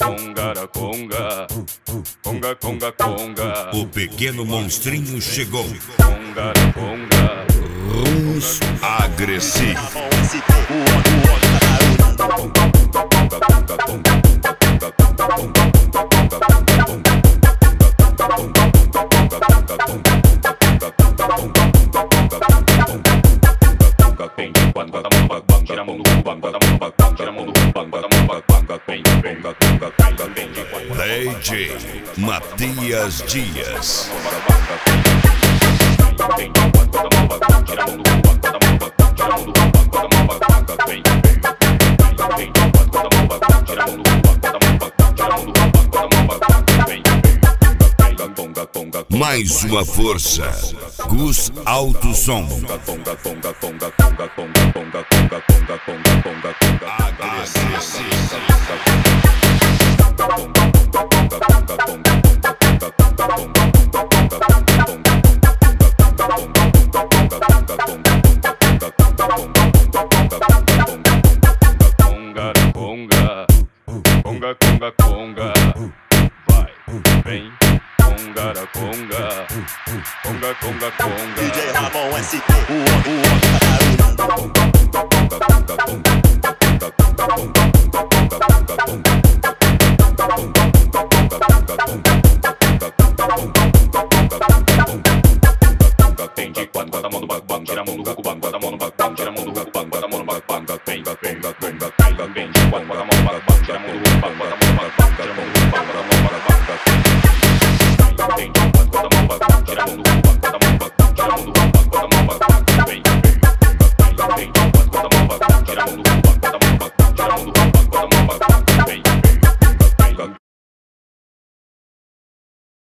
Congara, conga, conga, conga, conga. O pequeno monstrinho chegou. Congara, conga. Runs agressivo. DJ Matias Dias. Mais uma força. Gus Alto Som. Conga, conga, conga, vai, vem, congara, conga, conga, conga, conga. DJ Ramon SP, o